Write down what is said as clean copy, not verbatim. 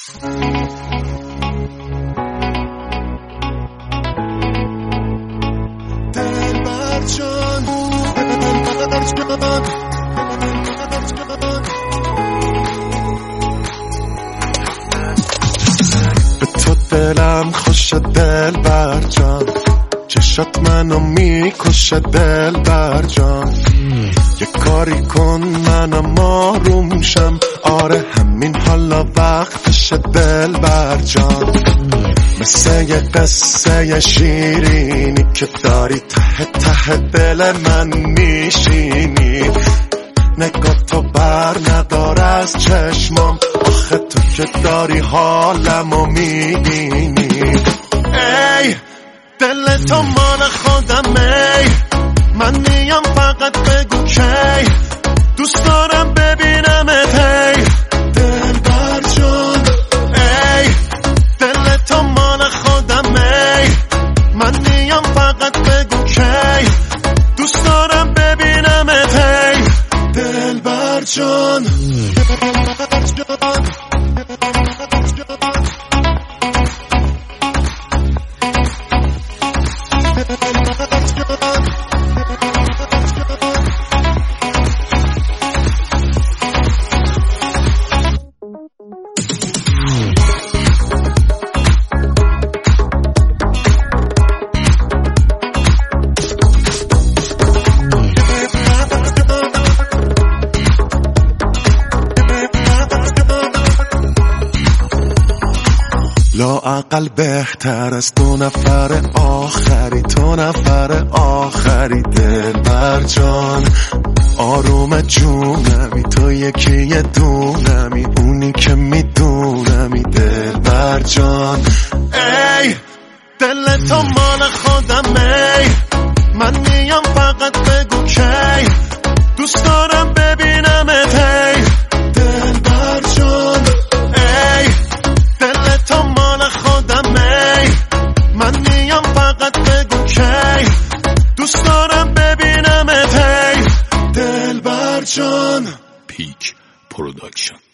به تو دلم خوشه دلبر جان، چشات منو میکشه دلبر جان. یه کاری کن منم آروم شم، آره همین حالا وقتشه دلبر جان. مثل یه قصه شیرینی که داری ته ته دل من میشینی. نگاه تو بر ندار از چشمام، آخه تو که داری حالمو میبینی. ای دل تو مال خودم، ای من میام فقط بگو کی دوست دارم ببینمت. ای دلبر جان، ای دل تو مال خودم، ای من میام فقط بگو کی دوست دارم ببینمت. ای دلبر جان، لااقل بهتر از دو نفر آخری، تو نفر آخری دلبر جان. آروم جونمی تو یکی دونمی، اونی که میدونمی دلبر جان. ای دل تو مال خودم، ای من میام فقط بگو کی دوست دارم ببینمت. ای دلبر جان، ای دل تو مال خودم، ای من میام فقط بگو کی دوست دارم ببینمت. ای دلبر جان. پیک پروداکشن.